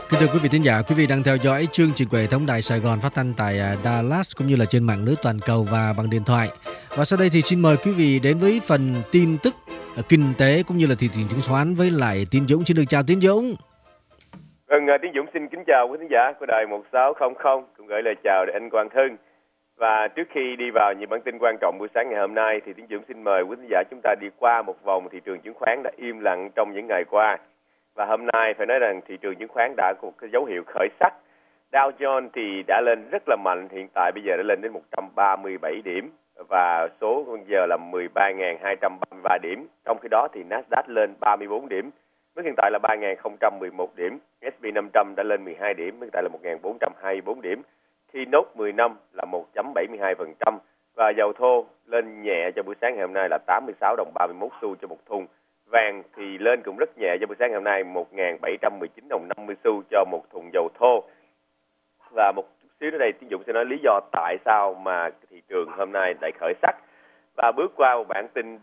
Kính thưa quý vị thính giả, quý vị đang theo dõi chương trình của hệ thống đài Sài Gòn phát thanh tại Dallas cũng như là trên mạng lưới toàn cầu và bằng điện thoại. Và sau đây thì xin mời quý vị đến với phần tin tức kinh tế cũng như là thị trường chứng khoán với lại Tiến Dũng. Xin được chào Tiến Dũng. Vâng, Tiến Dũng xin kính chào quý thính giả của đài 1600, cũng gửi lời chào đến anh Quang Hưng. Và trước khi đi vào những bản tin quan trọng buổi sáng ngày hôm nay thì Tiến Dũng xin mời quý thính giả chúng ta đi qua một vòng thị trường chứng khoán đã im lặng trong những ngày qua. Và hôm nay phải nói rằng thị trường chứng khoán đã có một cái dấu hiệu khởi sắc. Dow Jones thì đã lên rất là mạnh, hiện tại bây giờ đã lên đến 137 điểm và số giờ là 13.233 điểm. Trong khi đó thì Nasdaq lên 34 điểm, mức hiện tại là 3.011 điểm. S&P 500 đã lên 12 điểm, mức hiện tại là 1.424 điểm. T-Note 10 năm là 1.72% và dầu thô lên nhẹ cho buổi sáng ngày hôm nay là 86 đồng 31 xu cho một thùng. Vàng thì lên cũng rất nhẹ cho buổi sáng ngày hôm nay 1.719 đồng 50 xu cho một thùng dầu thô. Và một chút xíu nữa đây Tiến Dũng sẽ nói lý do tại sao mà thị trường hôm nay lại khởi sắc. Và bước qua một bản tin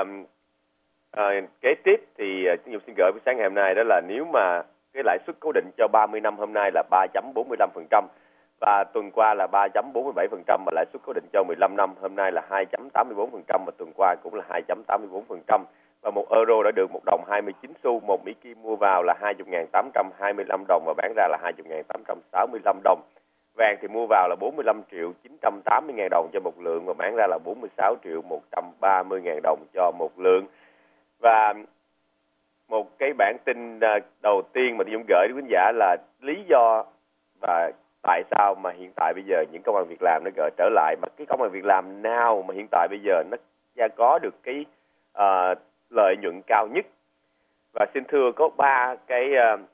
kế tiếp thì Tiến Dũng xin gửi buổi sáng ngày hôm nay đó là nếu mà cái lãi suất cố định cho 30 năm hôm nay là 3.45% và tuần qua là 3.47% và lãi suất cố định cho 15 năm hôm nay là 2.84% và tuần qua cũng là 2.84%. Và một euro đã được 1 đồng 29 xu, một Mỹ Kim mua vào là 20.825 đồng và bán ra là 20.865 đồng. Vàng thì mua vào là 45.980.000 đồng cho một lượng và bán ra là 46.130.000 đồng cho một lượng. Và một cái bản tin đầu tiên mà Dung gửi đến quý giả là lý do và tại sao mà hiện tại bây giờ những công ăn việc làm nó gỡ trở lại, mà cái công ăn việc làm nào mà hiện tại bây giờ nó có được cái lợi nhuận cao nhất. Và xin thưa có ba cái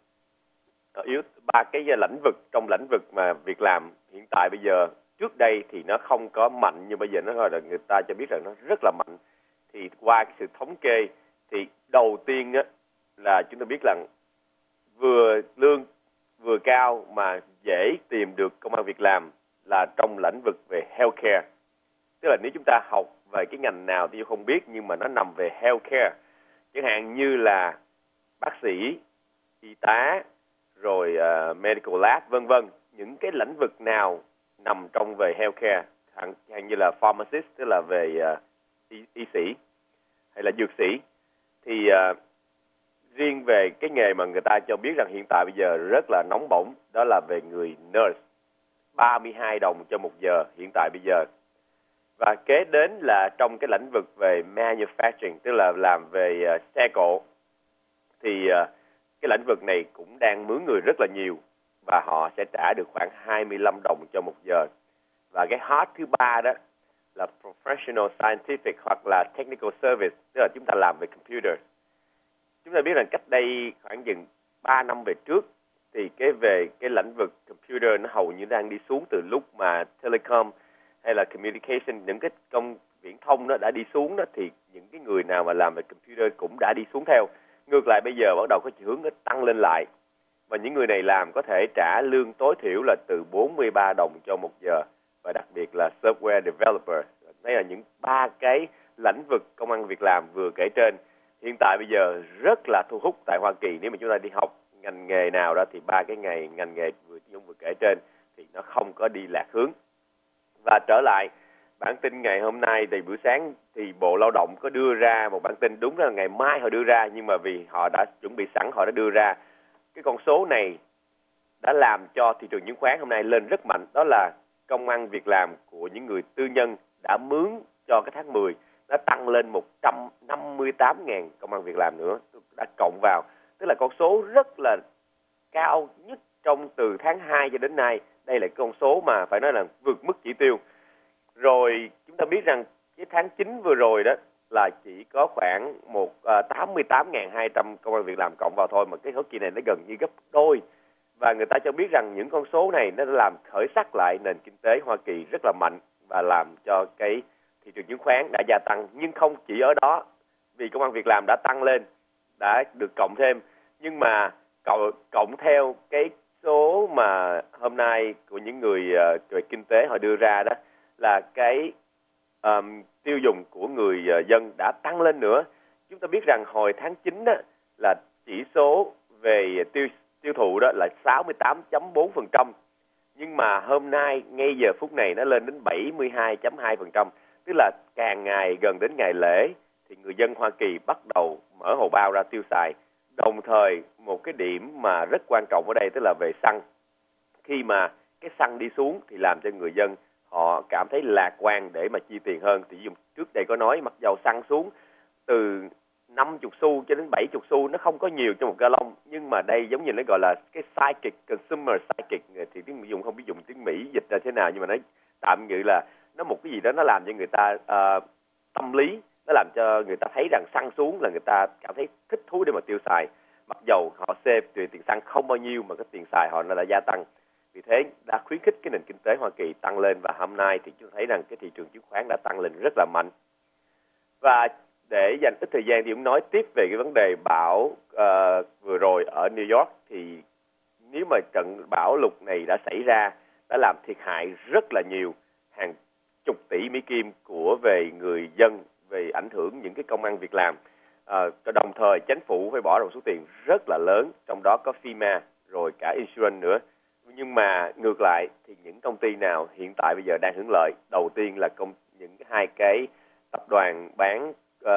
lĩnh vực, trong lĩnh vực mà việc làm hiện tại bây giờ trước đây thì nó không có mạnh nhưng bây giờ nó là người ta cho biết rằng nó rất là mạnh. Thì qua cái sự thống kê thì đầu tiên á, là chúng ta biết rằng lương vừa cao mà dễ tìm được công ăn việc làm là trong lĩnh vực về healthcare. Tức là nếu chúng ta học về cái ngành nào thì không biết nhưng mà nó nằm về healthcare, chẳng hạn như là bác sĩ, y tá, rồi medical lab vân vân, những cái lĩnh vực nào nằm trong về healthcare, chẳng như là pharmacist tức là về y sĩ hay là dược sĩ, thì riêng về cái nghề mà người ta cho biết rằng hiện tại bây giờ rất là nóng bỏng đó là về người nurse, 32 đồng cho một giờ hiện tại bây giờ. Và kế đến là trong cái lĩnh vực về manufacturing tức là làm về xe cộ thì cái lĩnh vực này cũng đang mướn người rất là nhiều và họ sẽ trả được khoảng 25 đồng cho một giờ. Và cái hot thứ ba đó là professional scientific hoặc là technical service, tức là chúng ta làm về computer. Chúng ta biết rằng cách đây khoảng chừng 3 năm về trước thì về cái lĩnh vực computer nó hầu như đang đi xuống từ lúc mà telecom hay là communication, những cái công viễn thông nó đã đi xuống đó, thì những cái người nào mà làm về computer cũng đã đi xuống theo. Ngược lại bây giờ bắt đầu có chiều hướng nó tăng lên lại. Và những người này làm có thể trả lương tối thiểu là từ 43 đồng cho một giờ và đặc biệt là software developer. Đây là những ba cái lĩnh vực công ăn việc làm vừa kể trên. Hiện tại bây giờ rất là thu hút tại Hoa Kỳ. Nếu mà chúng ta đi học ngành nghề nào đó thì ba cái ngành nghề vừa kể trên thì nó không có đi lạc hướng. Và trở lại bản tin ngày hôm nay thì buổi sáng thì Bộ Lao động có đưa ra một bản tin, đúng là ngày mai họ đưa ra nhưng mà vì họ đã chuẩn bị sẵn, họ đã đưa ra cái con số này đã làm cho thị trường chứng khoán hôm nay lên rất mạnh. Đó là công ăn việc làm của những người tư nhân đã mướn cho cái tháng 10 nó tăng lên 158.000 công ăn việc làm nữa, đã cộng vào, tức là con số rất là cao nhất trong từ tháng 2 cho đến nay. Đây là con số mà phải nói là vượt mức chỉ tiêu. Rồi chúng ta biết rằng cái tháng 9 vừa rồi đó là chỉ có khoảng 88.200 công ăn việc làm cộng vào thôi, mà cái số kỳ này nó gần như gấp đôi. Và người ta cho biết rằng những con số này nó đã làm khởi sắc lại nền kinh tế Hoa Kỳ rất là mạnh và làm cho cái thị trường chứng khoán đã gia tăng. Nhưng không chỉ ở đó, vì công ăn việc làm đã tăng lên, đã được cộng thêm, nhưng mà cộng theo cái số mà hôm nay của những người về kinh tế họ đưa ra đó là cái tiêu dùng của người dân đã tăng lên nữa. Chúng ta biết rằng hồi tháng 9 đó, là chỉ số về tiêu thụ đó là 68.4%, nhưng mà hôm nay ngay giờ phút này nó lên đến 72.2%, tức là càng ngày gần đến ngày lễ thì người dân Hoa Kỳ bắt đầu mở hầu bao ra tiêu xài. Đồng thời một cái điểm mà rất quan trọng ở đây tức là về xăng. Khi mà cái xăng đi xuống thì làm cho người dân họ cảm thấy lạc quan để mà chi tiền hơn. Thì trước đây có nói mặc dầu xăng xuống từ 50 xu cho đến 70 xu, nó không có nhiều trong một gallon, nhưng mà đây giống như nó gọi là cái psychic, consumer psychic, thì tiếng dùng không biết dùng tiếng Mỹ dịch ra thế nào, nhưng mà nó tạm ngữ là nó một cái gì đó nó làm cho người ta tâm lý, nó làm cho người ta thấy rằng xăng xuống là người ta cảm thấy thích thú để mà tiêu xài, mặc dầu họ save tiền xăng không bao nhiêu mà cái tiền xài họ nó đã gia tăng. Vì thế đã khuyến khích cái nền kinh tế Hoa Kỳ tăng lên, và hôm nay thì chúng ta thấy rằng cái thị trường chứng khoán đã tăng lên rất là mạnh. Và để dành ít thời gian thì cũng nói tiếp về cái vấn đề bão vừa rồi ở New York. Thì nếu mà trận bão lụt này đã xảy ra, đã làm thiệt hại rất là nhiều, hàng chục tỷ Mỹ Kim về người dân, về ảnh hưởng những cái công ăn việc làm. Đồng thời chính phủ phải bỏ ra một số tiền rất là lớn, trong đó có FEMA rồi cả insurance nữa. Nhưng mà ngược lại thì những công ty nào hiện tại bây giờ đang hưởng lợi? Đầu tiên là những hai cái tập đoàn bán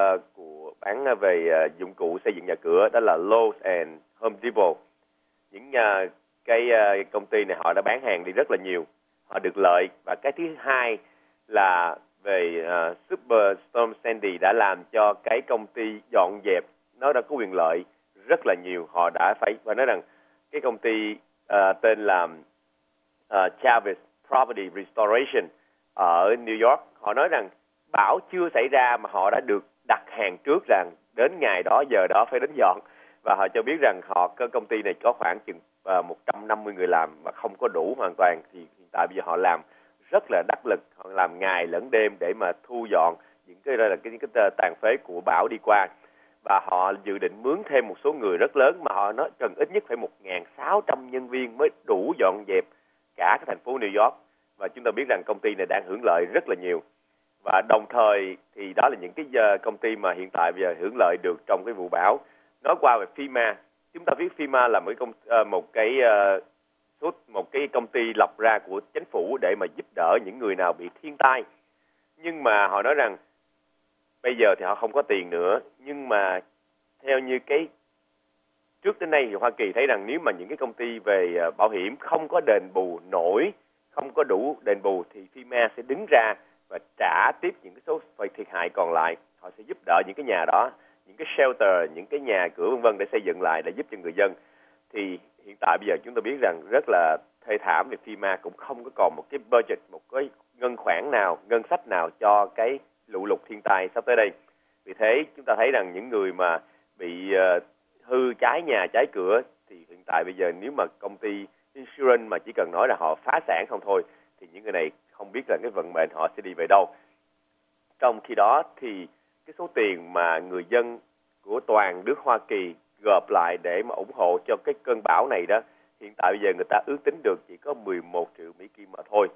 về dụng cụ xây dựng nhà cửa, đó là Lowe's and Home Depot. Những cái công ty này họ đã bán hàng đi rất là nhiều, họ được lợi. Và cái thứ hai là về Superstorm Sandy đã làm cho cái công ty dọn dẹp nó đã có quyền lợi rất là nhiều. Họ đã phải nói rằng cái công ty tên là Chavis Property Restoration ở New York, họ nói rằng bão chưa xảy ra mà họ đã được đặt hàng trước rằng đến ngày đó giờ đó phải đến dọn. Và họ cho biết rằng công ty này có khoảng chừng 150 người làm và không có đủ hoàn toàn, thì hiện tại bây giờ họ làm rất là đắc lực, họ làm ngày lẫn đêm để mà thu dọn những cái tàn phế của bão đi qua. Và họ dự định mướn thêm một số người rất lớn, mà họ nói cần ít nhất phải 1.600 nhân viên mới đủ dọn dẹp cả cái thành phố New York. Và chúng ta biết rằng công ty này đang hưởng lợi rất là nhiều. Và đồng thời thì đó là những cái công ty mà hiện tại bây giờ hưởng lợi được trong cái vụ bão. Nói qua về FEMA, chúng ta biết FEMA là một cái công ty lập ra của chính phủ để mà giúp đỡ những người nào bị thiên tai. Nhưng mà họ nói rằng bây giờ thì họ không có tiền nữa, nhưng mà theo như cái trước đến nay thì Hoa Kỳ thấy rằng nếu mà những cái công ty về bảo hiểm không có đền bù nổi, không có đủ đền bù, thì FEMA sẽ đứng ra và trả tiếp những cái số thiệt hại còn lại. Họ sẽ giúp đỡ những cái nhà đó, những cái shelter, những cái nhà cửa vân vân để xây dựng lại, để giúp cho người dân. Thì hiện tại bây giờ chúng ta biết rằng rất là thê thảm, vì FEMA cũng không có còn một cái budget, một cái ngân sách nào cho cái lũ lụt thiên tai sắp tới đây. Vì thế chúng ta thấy rằng những người mà bị hư cháy nhà cháy cửa thì hiện tại bây giờ nếu mà công ty insurance mà chỉ cần nói là họ phá sản không thôi, thì những người này không biết là cái vận mệnh họ sẽ đi về đâu. Trong khi đó thì cái số tiền mà người dân của toàn nước Hoa Kỳ gộp lại để mà ủng hộ cho cái cơn bão này đó, hiện tại bây giờ người ta ước tính được chỉ có 11 triệu Mỹ Kim mà thôi.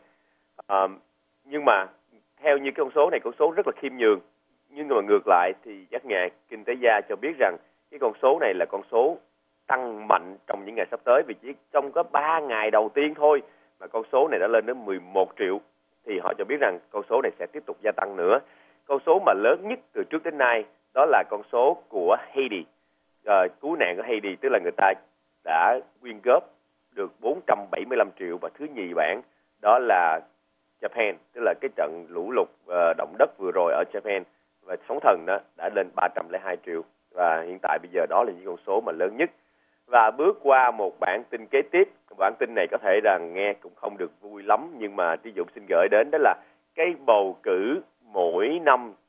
Nhưng mà theo như cái con số này, con số rất là khiêm nhường. Nhưng mà ngược lại thì các nhà kinh tế gia cho biết rằng cái con số này là con số tăng mạnh trong những ngày sắp tới, vì chỉ trong có 3 ngày đầu tiên thôi mà con số này đã lên đến 11 triệu. Thì họ cho biết rằng con số này sẽ tiếp tục gia tăng nữa. Con số mà lớn nhất từ trước đến nay đó là con số của Haiti, cứu nạn của Haiti, tức là người ta đã quyên góp được 475 triệu. Và thứ nhì bảng đó là Japan, tức là cái trận lũ lụt động đất vừa rồi ở Japan và sóng thần đó đã lên 302 triệu. Và hiện tại bây giờ đó là những con số mà lớn nhất. Và bước qua một bản tin kế tiếp. Bản tin này có thể rằng nghe cũng không được vui lắm, nhưng mà Trí Dũng xin gửi đến đó là cái bầu cử mỗi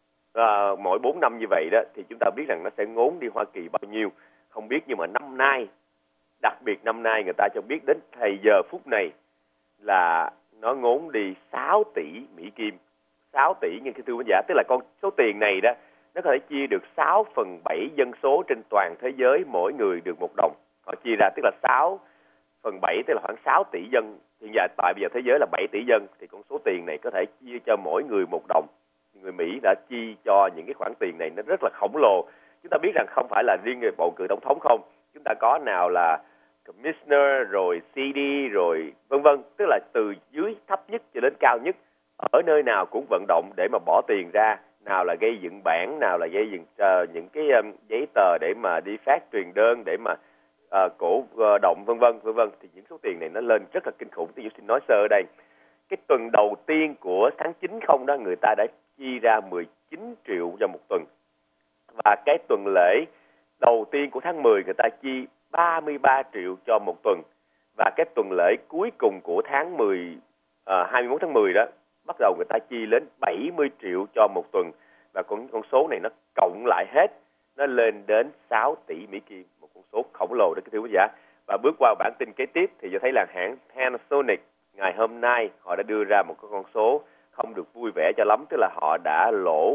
4 năm như vậy đó, thì chúng ta biết rằng nó sẽ ngốn đi Hoa Kỳ bao nhiêu không biết. Nhưng mà năm nay, đặc biệt năm nay, người ta cho biết đến thời giờ phút này là nó ngốn đi 6 tỷ Mỹ Kim. 6 tỷ nhân cái tư vấn giả, tức là con số tiền này đó nó có thể chia được 6/7 dân số trên toàn thế giới, mỗi người được 1 đồng. Họ chia ra tức là 6/7, tức là khoảng 6 tỷ dân. Hiện tại bây giờ thế giới là 7 tỷ dân, thì con số tiền này có thể chia cho mỗi người 1 đồng. Người Mỹ đã chi cho những cái khoản tiền này nó rất là khổng lồ. Chúng ta biết rằng không phải là riêng người bầu cử tổng thống không. Chúng ta có nào là commissioner, rồi CD, rồi vân vân, tức là từ dưới thấp nhất cho đến cao nhất, ở nơi nào cũng vận động để mà bỏ tiền ra, nào là gây dựng bản, nào là gây dựng những cái giấy tờ để mà đi phát truyền đơn, để mà cổ động vân vân vân vân, thì những số tiền này nó lên rất là kinh khủng. Tôi xin nói sơ ở đây, cái tuần đầu tiên của tháng 9 không đó, người ta đã chi ra 19 triệu cho một tuần, và cái tuần lễ đầu tiên của tháng 10 người ta chi 33 triệu cho một tuần, và cái tuần lễ cuối cùng của tháng 10 21 tháng 10 đó, bắt đầu người ta chi lên 70 triệu cho một tuần, và con số này nó cộng lại hết nó lên đến 6 tỷ Mỹ Kim, một con số khổng lồ đó, quý vị giả. Và bước qua bản tin kế tiếp thì cho thấy là hãng Panasonic ngày hôm nay họ đã đưa ra một cái con số không được vui vẻ cho lắm, tức là họ đã lỗ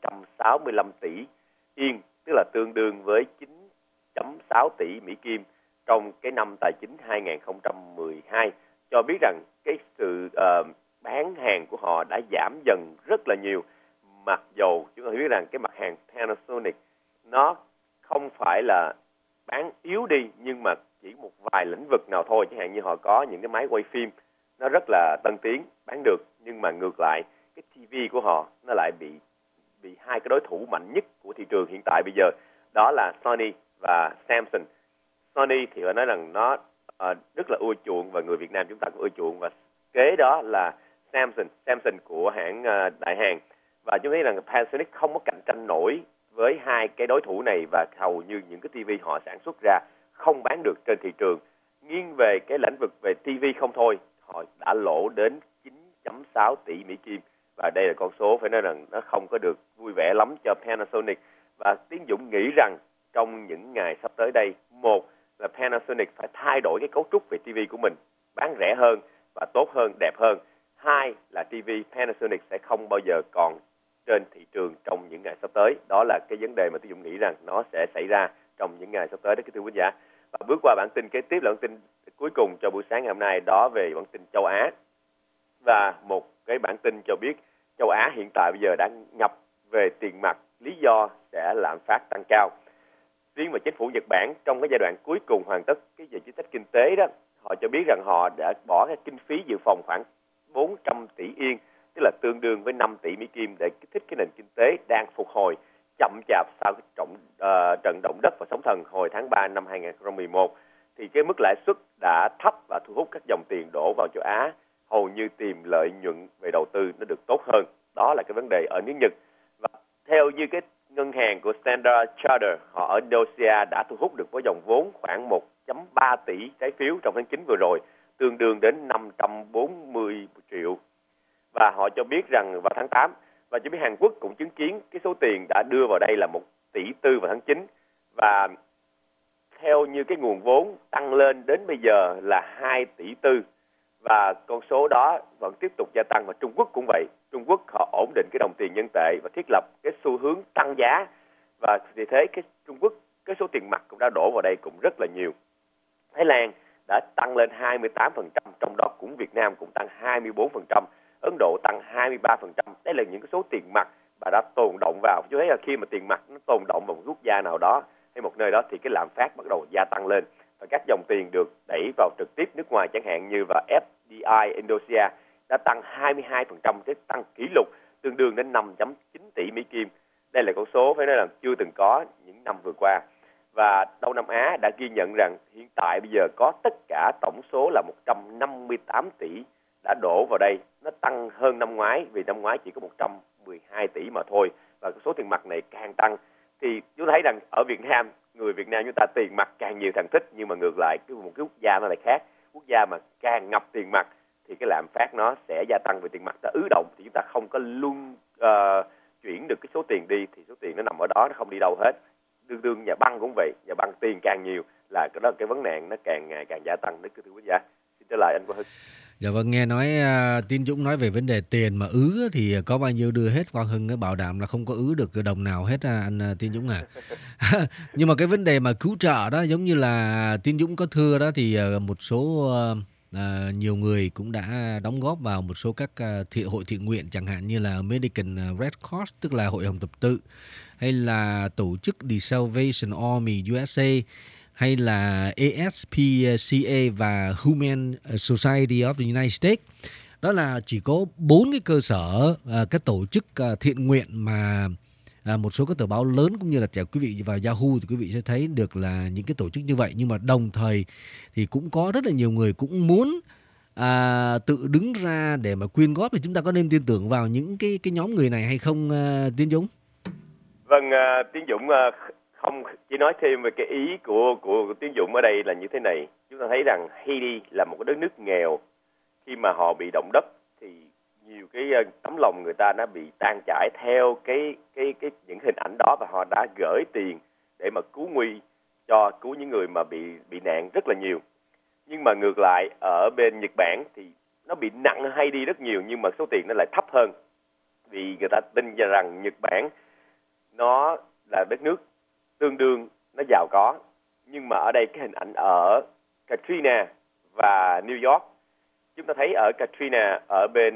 765 tỷ Yên, tức là tương đương với 9.6 tỷ Mỹ Kim trong cái năm tài chính 2012, cho biết rằng cái sự bán hàng của họ đã giảm dần rất là nhiều. Mặc dù chúng ta biết rằng cái mặt hàng Panasonic nó không phải là bán yếu đi, nhưng mà chỉ một vài lĩnh vực nào thôi, chẳng hạn như họ có những cái máy quay phim nó rất là tân tiến bán được, nhưng mà ngược lại cái TV của họ nó lại bị hai cái đối thủ mạnh nhất của thị trường hiện tại bây giờ, đó là Sony và Samsung. Sony thì họ nói rằng nó rất là ưa chuộng, và người Việt Nam chúng ta cũng ưa chuộng, và kế đó là Samsung của hãng Đại Hàn. Và chúng thấy rằng Panasonic không có cạnh tranh nổi với hai cái đối thủ này, và hầu như những cái TV họ sản xuất ra không bán được trên thị trường. Nghiêng về cái lĩnh vực về TV không thôi, họ đã lỗ đến 9.6 tỷ Mỹ Kim, và đây là con số phải nói rằng nó không có được vui vẻ lắm cho Panasonic. Và Tiến Dũng nghĩ rằng trong những ngày sắp tới đây, một là Panasonic phải thay đổi cái cấu trúc về TV của mình, bán rẻ hơn và tốt hơn, đẹp hơn. Hai là TV Panasonic sẽ không bao giờ còn trên thị trường trong những ngày sắp tới. Đó là cái vấn đề mà Tiến Dũng nghĩ rằng nó sẽ xảy ra trong những ngày sắp tới đó, thưa quý giả. Và bước qua bản tin kế tiếp là bản tin cuối cùng cho buổi sáng ngày hôm nay, đó về bản tin châu Á. Và một cái bản tin cho biết châu Á hiện tại bây giờ đang ngập về tiền mặt, lý do sẽ lạm phát tăng cao. Riêng về chính phủ Nhật Bản trong cái giai đoạn cuối cùng hoàn tất cái về chính sách kinh tế đó, họ cho biết rằng họ đã bỏ cái kinh phí dự phòng khoảng 400 tỷ Yên, tức là tương đương với 5 tỷ Mỹ Kim, để kích thích cái nền kinh tế đang phục hồi chậm chạp sau cái trận động đất và sóng thần hồi tháng 3 năm 2011. Thì cái mức lãi suất đã thấp và thu hút các dòng tiền đổ vào châu Á, hầu như tìm lợi nhuận về đầu tư nó được tốt hơn. Đó là cái vấn đề ở nước Nhật. Và theo như cái ngân hàng của Standard Chartered, họ ở Indonesia đã thu hút được với dòng vốn khoảng 1.3 tỷ trái phiếu trong tháng 9 vừa rồi, tương đương đến 540 triệu. Và họ cho biết rằng vào tháng 8, và cho biết Hàn Quốc cũng chứng kiến cái số tiền đã đưa vào đây là 1 tỷ tư vào tháng 9. Và theo như cái nguồn vốn tăng lên đến bây giờ là 2 tỷ tư, và con số đó vẫn tiếp tục gia tăng. Và Trung Quốc cũng vậy, Trung Quốc họ ổn định cái đồng tiền nhân tệ và thiết lập cái xu hướng tăng giá, và vì thế cái Trung Quốc, cái số tiền mặt cũng đã đổ vào đây cũng rất là nhiều. Thái Lan đã tăng lên 28%, trong đó cũng Việt Nam cũng tăng 24%, Ấn Độ tăng 23%. Đây là những cái số tiền mặt mà đã tồn động vào. Cho thấy là khi mà tiền mặt nó tồn động vào một quốc gia nào đó hay một nơi đó thì cái lạm phát bắt đầu gia tăng lên, và các dòng tiền được đẩy vào trực tiếp nước ngoài, chẳng hạn như vào FDI Indonesia đã tăng 22%, cái tăng kỷ lục tương đương đến 5.9 tỷ Mỹ Kim. Đây là con số phải nói là chưa từng có những năm vừa qua. Và Đông Nam Á đã ghi nhận rằng hiện tại bây giờ có tất cả tổng số là 158 tỷ đã đổ vào đây. Nó tăng hơn năm ngoái, vì năm ngoái chỉ có 112 tỷ mà thôi. Và số tiền mặt này càng tăng thì chúng ta thấy rằng ở Việt Nam, người Việt Nam chúng ta tiền mặt càng nhiều càng thích, nhưng mà ngược lại một cái quốc gia nó lại khác. Quốc gia mà càng ngập tiền mặt thì cái lạm phát nó sẽ gia tăng, về tiền mặt nó ứ động thì chúng ta không có luôn chuyển được cái số tiền đi, thì số tiền nó nằm ở đó, nó không đi đâu hết. Tương đương nhà băng cũng vậy, nhà băng tiền càng nhiều là cái đó, cái vấn nạn nó càng ngày càng gia tăng. Đấy, thưa quý vị. Xin trở lại anh Quang Hưng. Dạ vâng, nghe nói Tín Dũng nói về vấn đề tiền mà ứ thì có bao nhiêu đưa hết, Quang Hưng bảo đảm là không có ứ được đồng nào hết anh Tín Dũng à. Nhưng mà cái vấn đề mà cứu trợ đó, giống như là Tín Dũng có thưa đó, thì một số nhiều người cũng đã đóng góp vào một số các hội thiện nguyện, chẳng hạn như là American Red Cross, tức là Hội Hồng Thập Tự, hay là tổ chức The Salvation Army USA, hay là ASPCA và Human Society of the United States. Đó là chỉ có 4 cái cơ sở, các tổ chức thiện nguyện mà một số các tờ báo lớn cũng như là quý vị vào Yahoo thì quý vị sẽ thấy được là những cái tổ chức như vậy. Nhưng mà đồng thời thì cũng có rất là nhiều người cũng muốn tự đứng ra để mà quyên góp, thì chúng ta có nên tin tưởng vào những cái nhóm người này hay không, Tiến Dũng? Vâng, Tiến Dũng không chỉ nói thêm về cái ý của Tiến Dũng ở đây là như thế này. Chúng ta thấy rằng Haiti là một cái đất nước nghèo. Khi mà họ bị động đất thì nhiều cái tấm lòng người ta nó bị tan chảy theo cái những hình ảnh đó, và họ đã gửi tiền để mà cứu nguy cứu những người mà bị nạn rất là nhiều. Nhưng mà ngược lại ở bên Nhật Bản thì nó bị nặng hơn Haiti rất nhiều, nhưng mà số tiền nó lại thấp hơn, vì người ta tin rằng Nhật Bản nó là đất nước tương đương nó giàu có. Nhưng mà ở đây cái hình ảnh ở Katrina và New York, chúng ta thấy ở Katrina ở bên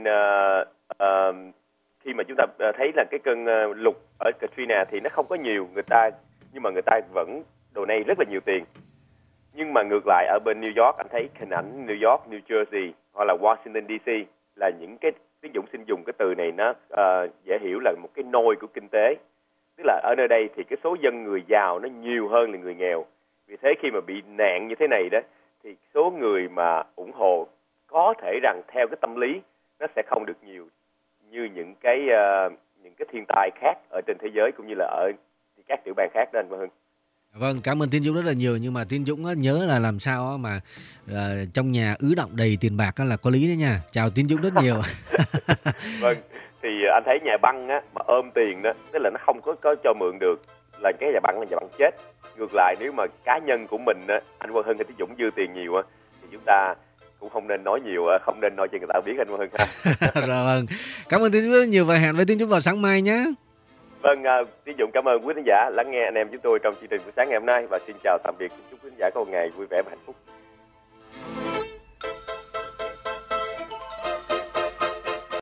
khi mà chúng ta thấy là cái cơn lụt ở Katrina thì nó không có nhiều nhưng mà người ta vẫn donate rất là nhiều tiền. Nhưng mà ngược lại ở bên New York, anh thấy hình ảnh New York, New Jersey hoặc là Washington DC là những cái, Tiến Dũng xin dùng cái từ này nó dễ hiểu là một cái nôi của kinh tế. Tức là ở nơi đây thì cái số dân người giàu nó nhiều hơn là người nghèo. Vì thế khi mà bị nạn như thế này đó thì số người mà ủng hộ có thể rằng theo cái tâm lý nó sẽ không được nhiều như những cái thiên tai khác ở trên thế giới cũng như là ở các tiểu bang khác đó anh Văn Hưng. Vâng, cảm ơn Tiến Dũng rất là nhiều. Nhưng mà Tiến Dũng nhớ là làm sao mà trong nhà ứ động đầy tiền bạc là có lý đấy nha. Chào Tiến Dũng rất nhiều. Vâng, thì anh thấy nhà băng á mà ôm tiền đó, tức là nó không có cho mượn được, là cái nhà băng là nhà băng chết. Ngược lại nếu mà cá nhân của mình á, anh Văn Hưng hay Tiến Dũng dư tiền nhiều á thì chúng ta cũng không nên nói nhiều, không nên nói cho người ta biết anh Văn Hưng ha. Rồi, vâng. Cảm ơn Tiến Dũng rất nhiều và hẹn với Tiến Dũng vào sáng mai nhé. Vâng, Tiến Dũng cảm ơn quý khán giả lắng nghe anh em chúng tôi trong chương trình buổi sáng ngày hôm nay, và xin chào tạm biệt, chúc quý khán giả có một ngày vui vẻ và hạnh phúc.